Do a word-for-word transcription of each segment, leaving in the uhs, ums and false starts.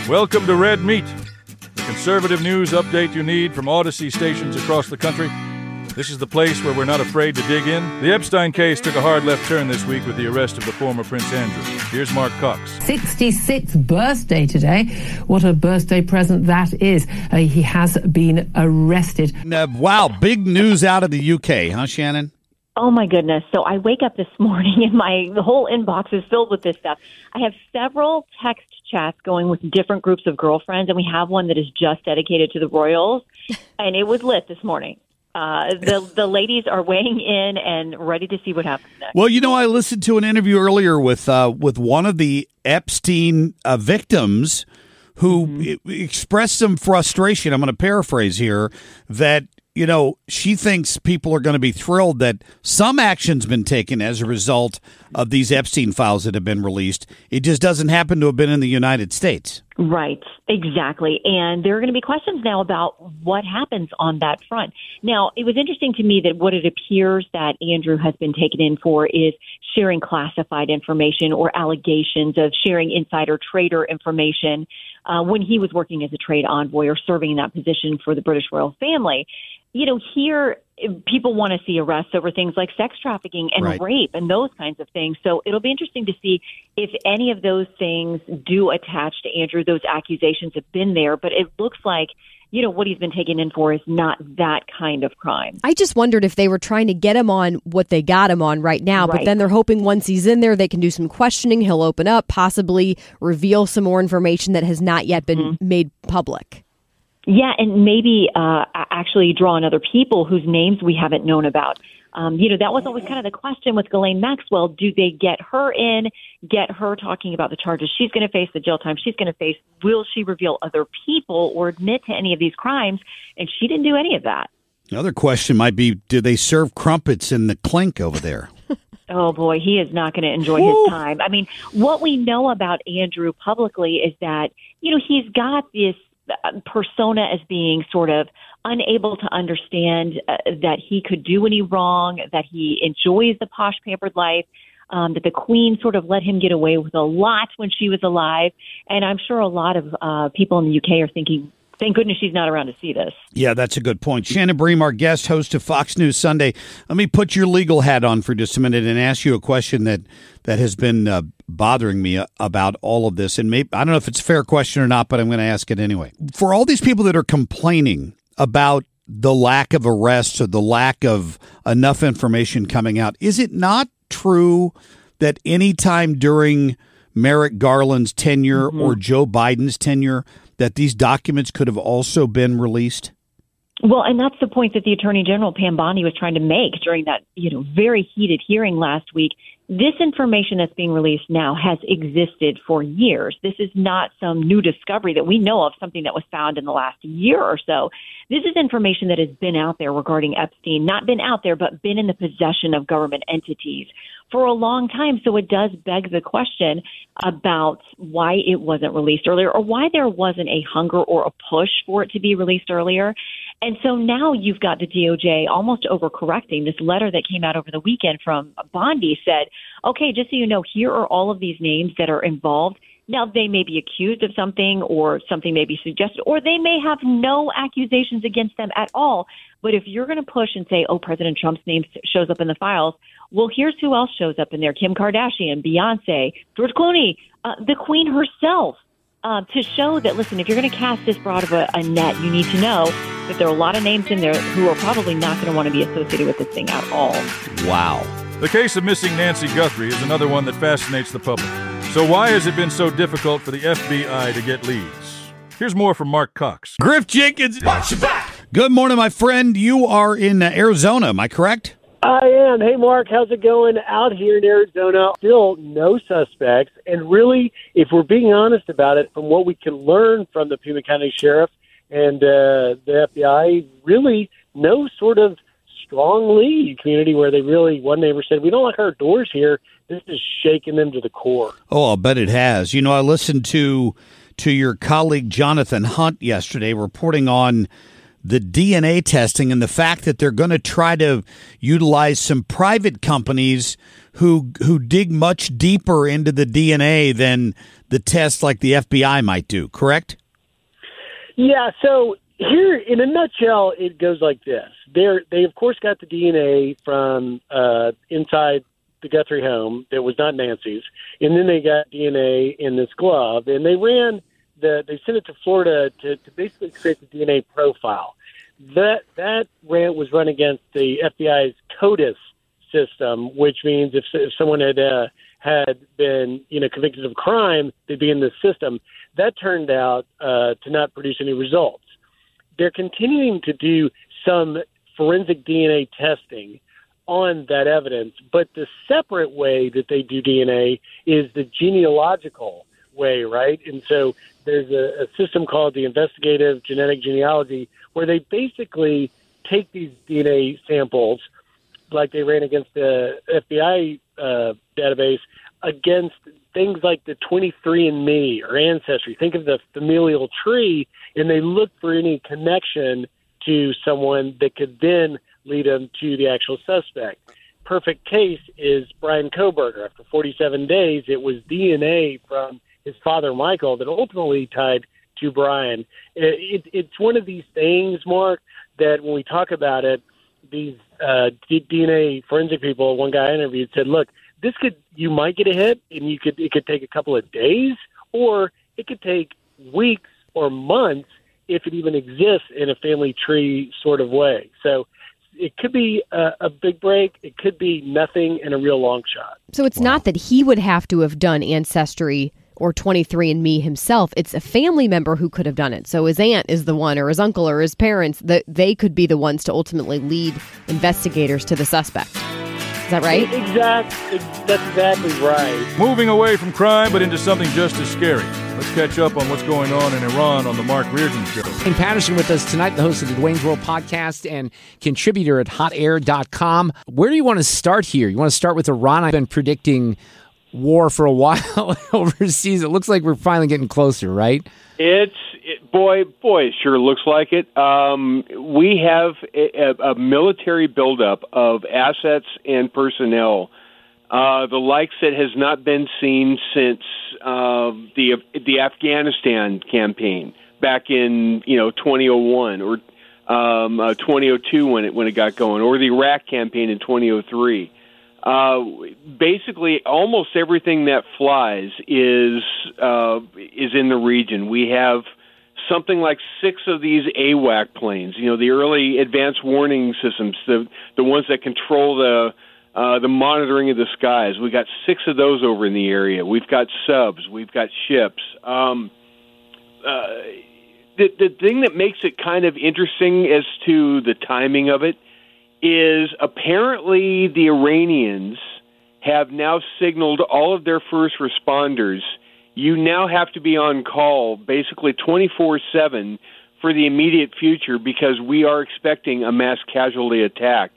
Welcome to Red Meat, the conservative news update you need from Odyssey stations across the country. This is the place where we're not afraid to dig in. The Epstein case took a hard left turn this week with the arrest of the former Prince Andrew. Here's Mark Cox. sixty-sixth birthday today. What a birthday present that is. Uh, he has been arrested. Uh, wow, big news out of the U K, huh, Shannon? Oh, my goodness. So I wake up this morning and my the whole inbox is filled with this stuff. I have several text chats going with different groups of girlfriends, and we have one that is just dedicated to the royals, and it was lit this morning. Uh, the the ladies are weighing in and ready to see what happens next. Well, you know, I listened to an interview earlier with uh, with one of the Epstein uh, victims who mm-hmm. expressed some frustration. I'm going to paraphrase here that, you know, she thinks people are going to be thrilled that some action's been taken as a result of these Epstein files that have been released. It just doesn't happen to have been in the United States. Right, exactly. And there are going to be questions now about what happens on that front. Now, it was interesting to me that what it appears that Andrew has been taken in for is sharing classified information or allegations of sharing insider trader information uh, when he was working as a trade envoy or serving in that position for the British royal family. You know, here people want to see arrests over things like sex trafficking and right. rape and those kinds of things. So it'll be interesting to see if any of those things do attach to Andrew. Those accusations have been there, but it looks like, you know, what he's been taken in for is not that kind of crime. I just wondered if they were trying to get him on what they got him on right now, right. but then they're hoping once he's in there, they can do some questioning. He'll open up, possibly reveal some more information that has not yet been mm-hmm. made public. Yeah, and maybe uh, actually draw on other people whose names we haven't known about. Um, you know, that was always kind of the question with Ghislaine Maxwell. Do they get her in, get her talking about the charges she's going to face, the jail time she's going to face? Will she reveal other people or admit to any of these crimes? And she didn't do any of that. Another question might be, do they serve crumpets in the clink over there? Oh, boy, he is not going to enjoy his time. I mean, what we know about Andrew publicly is that, you know, he's got this persona as being sort of unable to understand uh, that he could do any wrong, that he enjoys the posh, pampered life, um, that the Queen sort of let him get away with a lot when she was alive. And I'm sure a lot of uh, people in the U K are thinking, thank goodness she's not around to see this. Yeah, that's a good point. Shannon Bream, our guest, host of Fox News Sunday. Let me put your legal hat on for just a minute and ask you a question that, that has been uh, bothering me about all of this. And maybe, I don't know if it's a fair question or not, but I'm going to ask it anyway. For all these people that are complaining about the lack of arrests or the lack of enough information coming out, is it not true that any time during Merrick Garland's tenure mm-hmm. or Joe Biden's tenure that these documents could have also been released? Well, and that's the point that the Attorney General, Pam Bondi, was trying to make during that, you know, very heated hearing last week. This information that's being released now has existed for years. This is not some new discovery that we know of, something that was found in the last year or so. This is information that has been out there regarding Epstein, not been out there, but been in the possession of government entities for a long time. So it does beg the question about why it wasn't released earlier or why there wasn't a hunger or a push for it to be released earlier. And so now you've got the D O J almost overcorrecting. This letter that came out over the weekend from Bondi said, okay, just so you know, here are all of these names that are involved. Now, they may be accused of something or something may be suggested, or they may have no accusations against them at all. But if you're going to push and say, oh, President Trump's name shows up in the files, well, here's who else shows up in there. Kim Kardashian, Beyonce, George Clooney, uh, the Queen herself. Uh, to show that, listen, if you're going to cast this broad of a, a net, you need to know that there are a lot of names in there who are probably not going to want to be associated with this thing at all. Wow. The case of missing Nancy Guthrie is another one that fascinates the public. So why has it been so difficult for the F B I to get leads? Here's more from Mark Cox. Griff Jenkins. Watch your back. Good morning, my friend. You are in Arizona, am I correct? I am. Hey, Mark, how's it going out here in Arizona? Still no suspects. And really, if we're being honest about it, from what we can learn from the Pima County Sheriff and uh, the F B I, really no sort of strong lead community where they really, one neighbor said, we don't like our doors here. This is shaking them to the core. Oh, I'll bet it has. You know, I listened to to your colleague Jonathan Hunt yesterday reporting on the D N A testing and the fact that they're going to try to utilize some private companies who who dig much deeper into the D N A than the tests like the F B I might do, correct? Yeah, so here, in a nutshell, it goes like this. They're, they, of course, got the D N A from uh, inside the Guthrie home that was not Nancy's, and then they got D N A in this glove, and they ran the, they sent it to Florida to, to basically create the D N A profile. That that ran was run against the F B I's CODIS system, which means if, if someone had uh, had been you know convicted of a crime, they'd be in the system. That turned out uh, to not produce any results. They're continuing to do some forensic D N A testing on that evidence, but the separate way that they do D N A is the genealogical way, right? And so there's a, a system called the investigative genetic genealogy where they basically take these D N A samples, like they ran against the F B I uh, database, against things like the twenty-three and me or Ancestry. Think of the familial tree, and they look for any connection to someone that could then lead them to the actual suspect. Perfect case is Brian Kohberger. After forty-seven days, it was D N A from his father, Michael, that ultimately tied to Brian. It, it, it's one of these things, Mark, that when we talk about it, these uh, D N A forensic people, one guy I interviewed said, look, this could, you might get a hit and you could, it could take a couple of days, or it could take weeks or months if it even exists in a family tree sort of way. So it could be a, a big break. It could be nothing and a real long shot. So it's wow. not that he would have to have done Ancestry or twenty-three and me himself. It's a family member who could have done it. So his aunt is the one, or his uncle or his parents, that they could be the ones to ultimately lead investigators to the suspect. Is that right? Exactly. That's exactly right. Moving away from crime, but into something just as scary. Let's catch up on what's going on in Iran on the Mark Reardon Show. Dwayne Patterson with us tonight, the host of the Dwayne's World podcast and contributor at hot air dot com. Where do you want to start here? You want to start with Iran? I've been predicting war for a while overseas. It looks like we're finally getting closer, right? It's it, boy, boy, it sure looks like it. Um, we have a, a military buildup of assets and personnel, uh, the likes that has not been seen since uh, the the Afghanistan campaign back in you know twenty oh one or um, uh, twenty oh two when it when it got going, or the Iraq campaign in twenty oh three. Uh, basically, almost everything that flies is uh, is in the region. We have something like six of these A WAC planes. You know, the early advanced warning systems, the the ones that control the uh, the monitoring of the skies. We got six of those over in the area. We've got subs. We've got ships. Um, uh, the the thing that makes it kind of interesting as to the timing of it is apparently the Iranians have now signaled all of their first responders, you now have to be on call basically twenty-four seven for the immediate future because we are expecting a mass casualty attack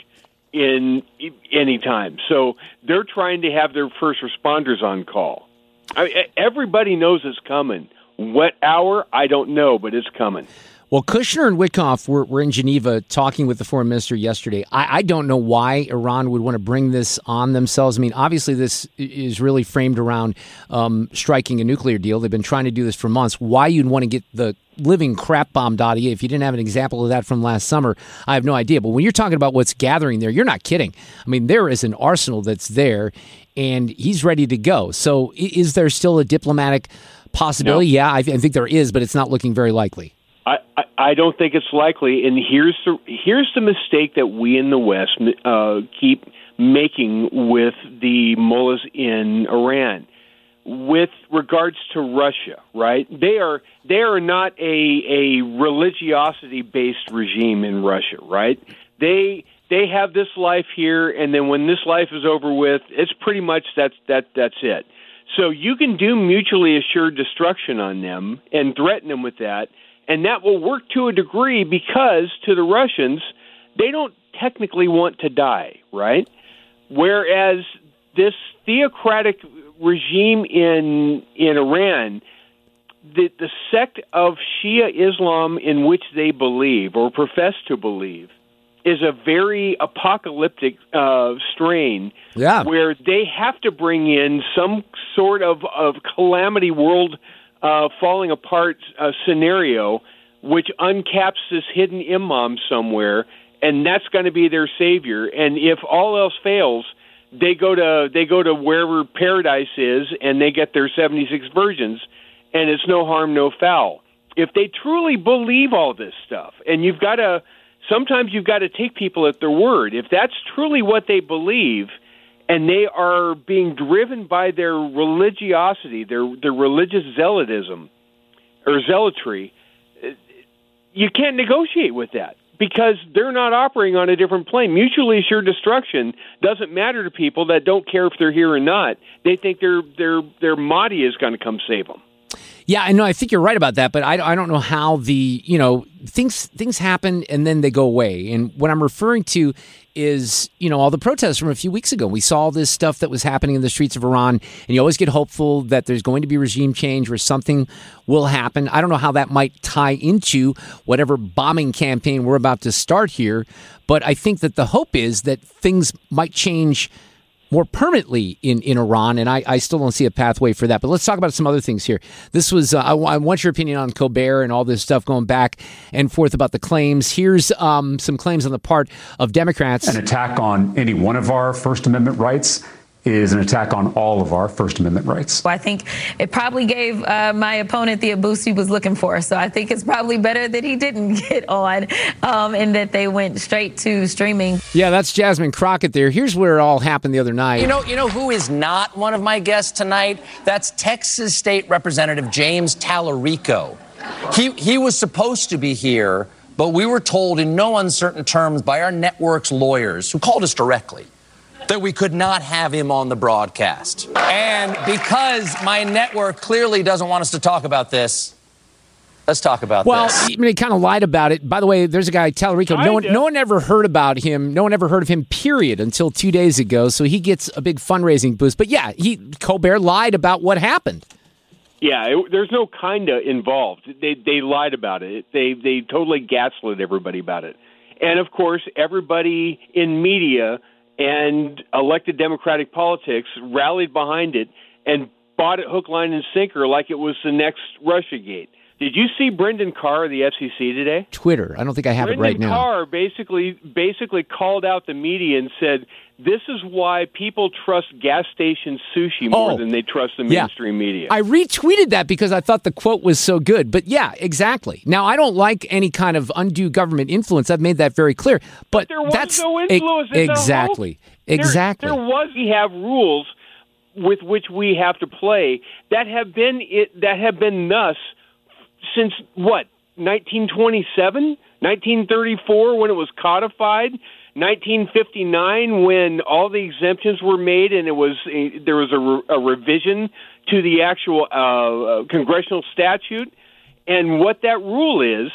in any time. So they're trying to have their first responders on call. I, everybody knows it's coming. What hour? I don't know, but it's coming. Well, Kushner and Witkoff were, were in Geneva talking with the foreign minister yesterday. I, I don't know why Iran would want to bring this on themselves. I mean, obviously this is really framed around um, striking a nuclear deal. They've been trying to do this for months. Why you'd want to get the living crap bombed out of you if you didn't have an example of that from last summer, I have no idea. But when you're talking about what's gathering there, you're not kidding. I mean, there is an arsenal that's there, and he's ready to go. So is there still a diplomatic possibility? No. Yeah, I, I think there is, but it's not looking very likely. I, I, I don't think it's likely, and here's the here's the mistake that we in the West uh, keep making with the mullahs in Iran, with regards to Russia. Right? They are they are not a a religiosity based regime in Russia. Right? They they have this life here, and then when this life is over with, it's pretty much that's that that's it. So you can do mutually assured destruction on them and threaten them with that. And that will work to a degree because to the Russians, they don't technically want to die, right? Whereas this theocratic regime in in Iran, the, the sect of Shia Islam in which they believe or profess to believe is a very apocalyptic uh, strain yeah. where they have to bring in some sort of, of calamity world uh, falling apart uh, scenario which uncaps this hidden imam somewhere, and that's going to be their savior. And if all else fails, they go to they go to wherever paradise is, and they get their seventy-six virgins, and it's no harm, no foul. If they truly believe all this stuff, and you've got to sometimes you've got to take people at their word. If that's truly what they believe, and they are being driven by their religiosity, their their religious zealotism or zealotry, you can't negotiate with that because they're not operating on a different plane. Mutually assured destruction doesn't matter to people that don't care if they're here or not. They think their their their Mahdi is going to come save them. Yeah, I know. I think you're right about that, but I, I don't know how the, you know, things things happen and then they go away. And what I'm referring to is, you know, all the protests from a few weeks ago. We saw all this stuff that was happening in the streets of Iran, and you always get hopeful that there's going to be regime change or something will happen. I don't know how that might tie into whatever bombing campaign we're about to start here, but I think that the hope is that things might change more permanently in, in Iran, and I, I still don't see a pathway for that. But let's talk about some other things here. This was, uh, I, I want your opinion on Colbert and all this stuff going back and forth about the claims. Here's um, some claims on the part of Democrats. An attack on any one of our First Amendment rights is an attack on all of our First Amendment rights. I think it probably gave uh, my opponent the boost he was looking for. So I think it's probably better that he didn't get on um, and that they went straight to streaming. Yeah, that's Jasmine Crockett there. Here's where it all happened the other night. You know, you know who is not one of my guests tonight? That's Texas State Representative James Tallarico. He, he was supposed to be here, but we were told in no uncertain terms by our network's lawyers, who called us directly, that we could not have him on the broadcast. And because my network clearly doesn't want us to talk about this, let's talk about well, this. Well, I mean, he kind of lied about it. By the way, there's a guy, Tallarico. No one, no one ever heard about him. No one ever heard of him, period, until two days ago. So he gets a big fundraising boost. But yeah, he Colbert lied about what happened. Yeah, it, there's no kinda involved. They they lied about it. They they totally gaslit everybody about it. And of course, everybody in media and elected Democratic politics rallied behind it and bought it hook, line, and sinker like it was the next Russiagate. Did you see Brendan Carr of the F C C today? Twitter. I don't think I have Brendan it right now. Brendan Carr basically basically called out the media and said, this is why people trust gas station sushi more oh, than they trust the yeah. mainstream media. I retweeted that because I thought the quote was so good. But yeah, exactly. Now, I don't like any kind of undue government influence. I've made that very clear. But, but there was that's no influence. E- exactly. Exactly. There, there was. We have rules with which we have to play that have been it, that have been thus since what nineteen twenty-seven, nineteen thirty-four when it was codified, nineteen fifty-nine when all the exemptions were made and it was a, there was a, re, a revision to the actual uh, congressional statute. And what that rule is,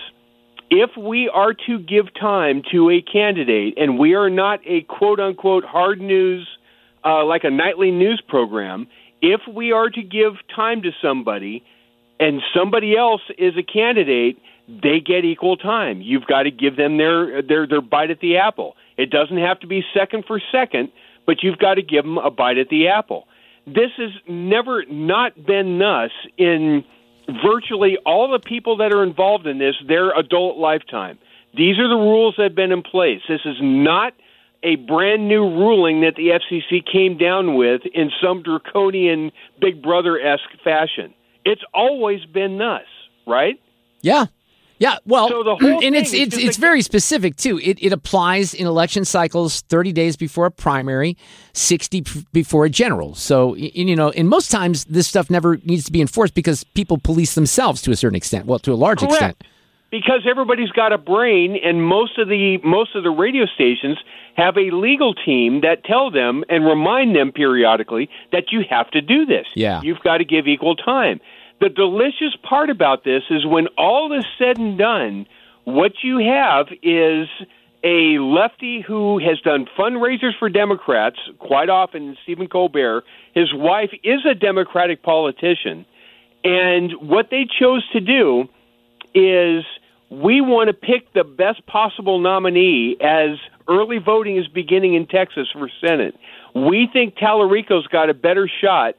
if we are to give time to a candidate, and we are not a quote-unquote hard news, uh, like a nightly news program, if we are to give time to somebody and somebody else is a candidate, they get equal time. You've got to give them their, their, their bite at the apple. It doesn't have to be second for second, but you've got to give them a bite at the apple. This has never not been thus in virtually all the people that are involved in this, their adult lifetime. These are the rules that have been in place. This is not a brand new ruling that the F C C came down with in some draconian Big Brother-esque fashion. It's always been thus, right? Yeah. Yeah, well, so the whole and it's it's it's like, very specific too. It it applies in election cycles, thirty days before a primary, sixty before a general. So you know, and most times this stuff never needs to be enforced because people police themselves to a certain extent. Well, to a large correct. extent, because everybody's got a brain, and most of the most of the radio stations have a legal team that tell them and remind them periodically that you have to do this. Yeah, you've got to give equal time. The delicious part about this is when all is said and done, what you have is a lefty who has done fundraisers for Democrats, quite often Stephen Colbert. His wife is a Democratic politician, And what they chose to do is we want to pick the best possible nominee as early voting is beginning in Texas for Senate. We think Tallarico's got a better shot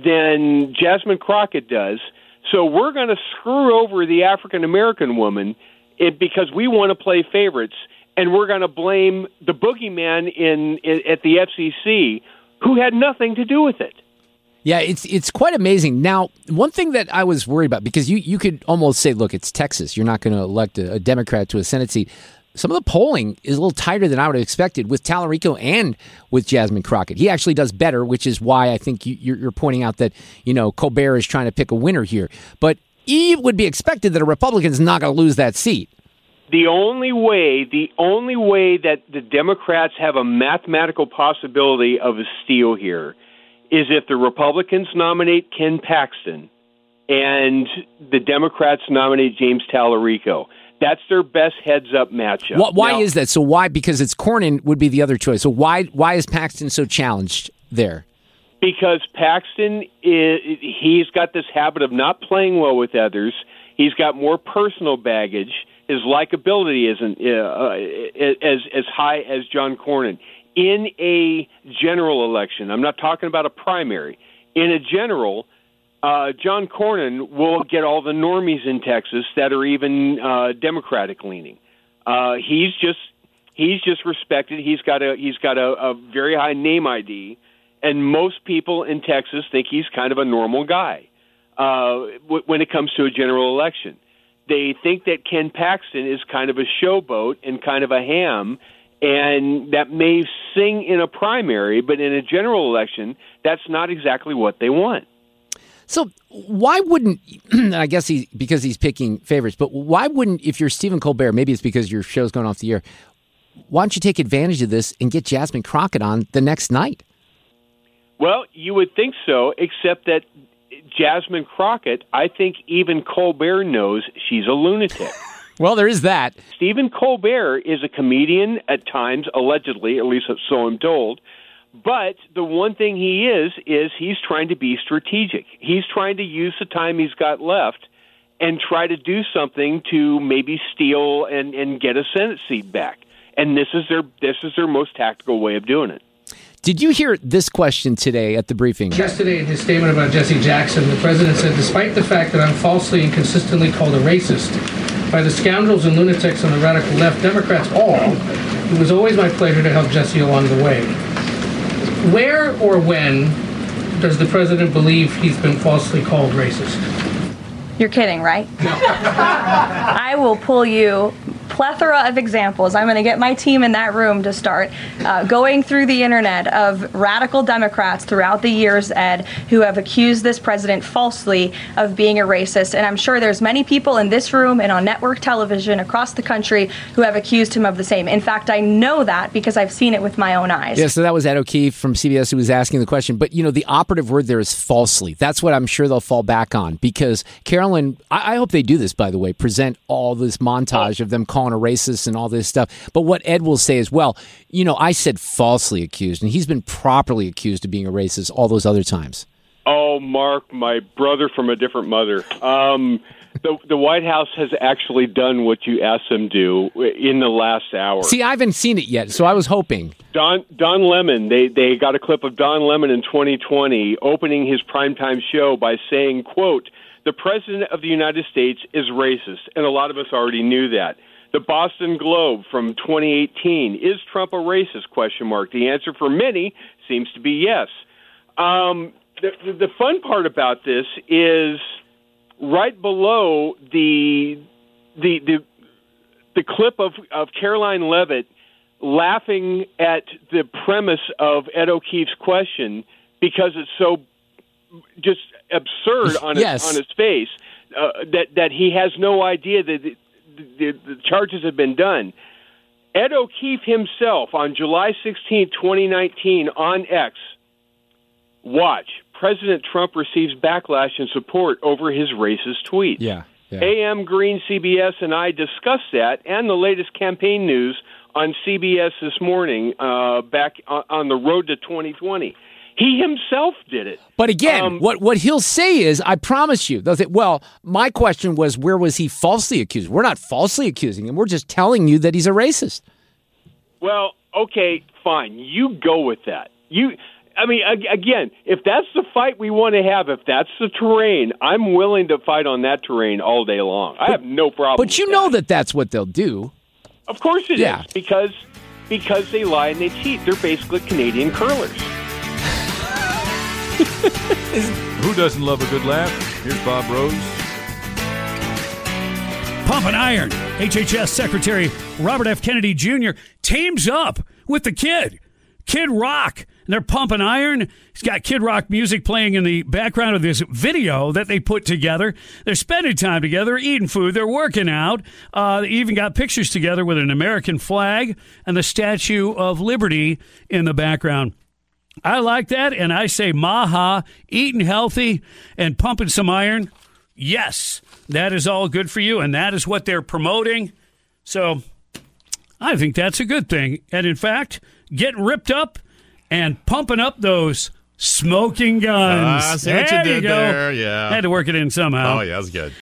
than Jasmine Crockett does. So we're going to screw over the African-American woman it, because we want to play favorites, and we're going to blame the boogeyman in, in at the F C C who had nothing to do with it. Yeah, it's it's quite amazing. Now, one thing that I was worried about, because you, you could almost say, look, it's Texas. You're not going to elect a, a Democrat to a Senate seat. Some of the polling is a little tighter than I would have expected with Tallarico and with Jasmine Crockett. He actually does better, which is why I think you, you're, you're pointing out that, you know, Colbert is trying to pick a winner here. But it would be expected that a Republican is not going to lose that seat. The only way, the only way that the Democrats have a mathematical possibility of a steal here is if the Republicans nominate Ken Paxton and the Democrats nominate James Tallarico. That's their best heads-up matchup. Why, why now, is that? So why? Because it's Cornyn would be the other choice. So why why is Paxton so challenged there? Because Paxton, is, he's got this habit of not playing well with others. He's got more personal baggage. His likability isn't uh, as as high as John Cornyn. In a general election, I'm not talking about a primary. In a general, uh, John Cornyn will get all the normies in Texas that are even uh, Democratic leaning. Uh, he's just he's just respected. He's got a he's got a, a very high name I D, and most people in Texas think he's kind of a normal guy uh, w- when it comes to a general election. They think that Ken Paxton is kind of a showboat and kind of a ham, and that may sing in a primary, but in a general election, that's not exactly what they want. So why wouldn't, I guess he because he's picking favorites, but why wouldn't, if you're Stephen Colbert, maybe it's because your show's going off the air, why don't you take advantage of this and get Jasmine Crockett on the next night? Well, you would think so, except that Jasmine Crockett, I think even Colbert knows she's a lunatic. Well, there is that. Stephen Colbert is a comedian at times, allegedly, at least so I'm told. But the one thing he is, is he's trying to be strategic. He's trying to use the time he's got left and try to do something to maybe steal and, and get a Senate seat back. And this is their this is their most tactical way of doing it. Did you hear this question today at the briefing? Yesterday, in his statement about Jesse Jackson, the president said, despite the fact that I'm falsely and consistently called a racist by the scoundrels and lunatics on the radical left, Democrats all, it was always my pleasure to help Jesse along the way. Where or when does the president believe he's been falsely called racist? You're kidding, right? No. I will pull you plethora of examples. I'm going to get my team in that room to start uh, going through the internet of radical Democrats throughout the years, Ed, who have accused this president falsely of being a racist. And I'm sure there's many people in this room and on network television across the country who have accused him of the same. In fact, I know that because I've seen it with my own eyes. Yeah, so that was Ed O'Keefe from C B S who was asking the question. But, you know, the operative word there is falsely. That's what I'm sure they'll fall back on because Carolyn, I, I hope they do this, by the way, present all this montage of them calling a racist and all this stuff. But what Ed will say is, well, you know, I said falsely accused, and he's been properly accused of being a racist all those other times. Oh, Mark, my brother from a different mother. Um, the, the White House has actually done what you asked them to do in the last hour. See, I haven't seen it yet, so I was hoping. Don Don Lemon, they, they got a clip of Don Lemon in twenty twenty opening his primetime show by saying, quote, the president of the United States is racist, and a lot of us already knew that. The Boston Globe from twenty eighteen, is Trump a racist, question mark. The answer for many seems to be yes. Um, the, the fun part about this is right below the the the, the clip of, of Caroline Leavitt laughing at the premise of Ed O'Keefe's question because it's so just absurd on his, yes. on his face uh, that, that he has no idea that the, the, the charges have been done. Ed O'Keefe himself on July sixteenth, twenty nineteen on X, watch, President Trump receives backlash and support over his racist tweets. Yeah, yeah. A M Green, C B S, and I discussed that and the latest campaign news on C B S this morning uh, back on, on the road to twenty twenty. He himself did it. But again, Um, what, what he'll say is, I promise you, they'll say, well, my question was, where was he falsely accused? We're not falsely accusing him. We're just telling you that he's a racist. Well, okay, fine. You go with that. You, I mean, ag- again, if that's the fight we want to have, if that's the terrain, I'm willing to fight on that terrain all day long. I have no problem. But you know that that's what they'll do. Of course it Yeah. is, because because they lie and they cheat. They're basically Canadian curlers. Who doesn't love a good laugh? Here's Bob Rose. Pump and Iron. H H S Secretary Robert F. Kennedy Junior teams up with the Kid, Kid Rock. And they're pumping iron. He's got Kid Rock music playing in the background of this video that they put together. They're spending time together, eating food. They're working out. Uh, they even got pictures together with an American flag and the Statue of Liberty in the background. I like that, and I say maha, eating healthy and pumping some iron. Yes, that is all good for you, and that is what they're promoting. So I think that's a good thing. And in fact, getting ripped up and pumping up those smoking guns. Ah, I see what you there did go. there, yeah. Had to work it in somehow. Oh, yeah, that's good.